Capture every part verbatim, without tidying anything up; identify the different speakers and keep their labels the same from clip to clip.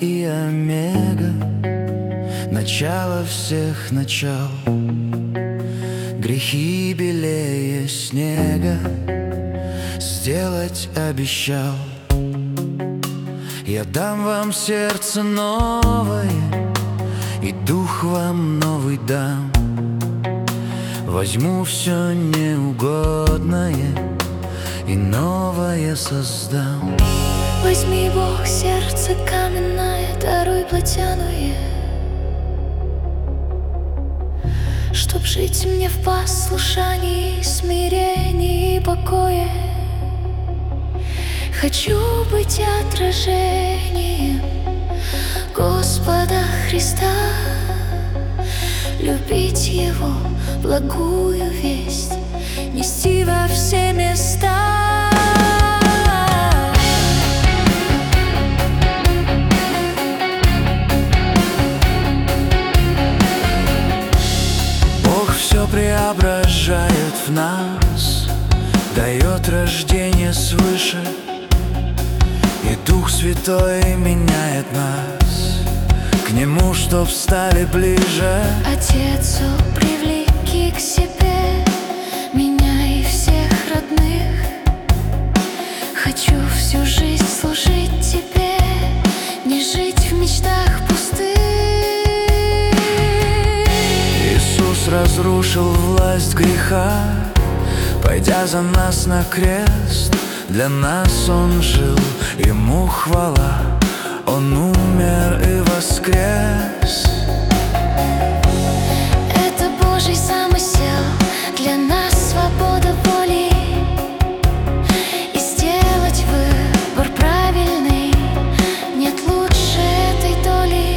Speaker 1: и омега, начало всех начал. Грехи белее снега сделать обещал. Я дам вам сердце новое, и дух вам новый дам. Возьму все неугодное и новое создам.
Speaker 2: Возьми, Бог, сердце каменное, даруй плотяное, чтоб жить мне в послушании, смирении и покое. Хочу быть отражением Господа Христа, любить Его благую весть, нести во все места.
Speaker 1: Бог все преображает в нас, дает рождение свыше, и Дух Святой меняет нас к Нему, чтоб стали ближе.
Speaker 2: Отец, о, привлеки к себе меня и всех родных. Хочу всю жизнь служить Тебе, не жить в мечтах пустых.
Speaker 1: Иисус разрушил власть греха, пойдя за нас на крест. Для нас Он жил, Ему хвала, Он умер и воскрес.
Speaker 2: Это Божий замысел, для нас свобода воли, и сделать выбор правильный нет лучше этой доли.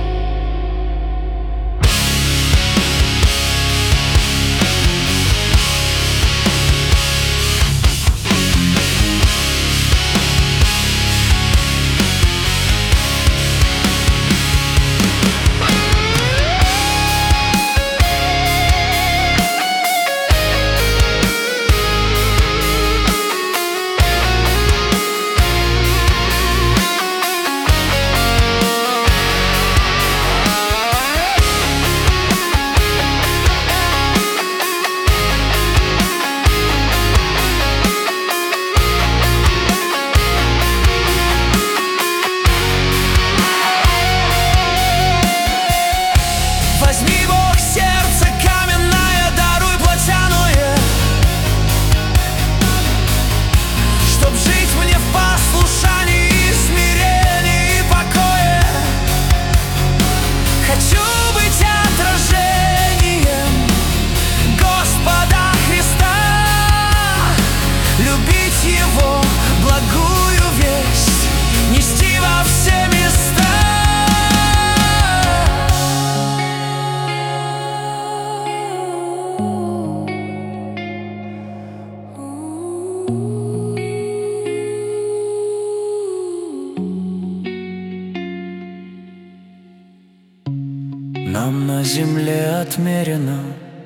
Speaker 1: Нам на земле отмерено,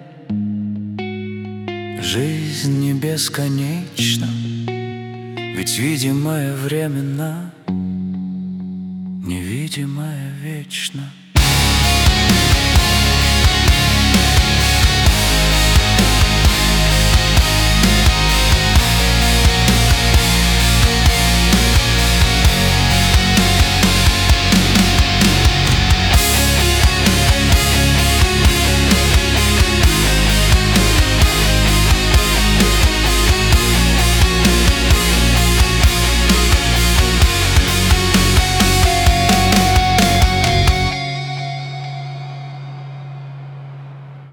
Speaker 1: жизнь не бесконечна, ведь видимое временно, невидимое вечно.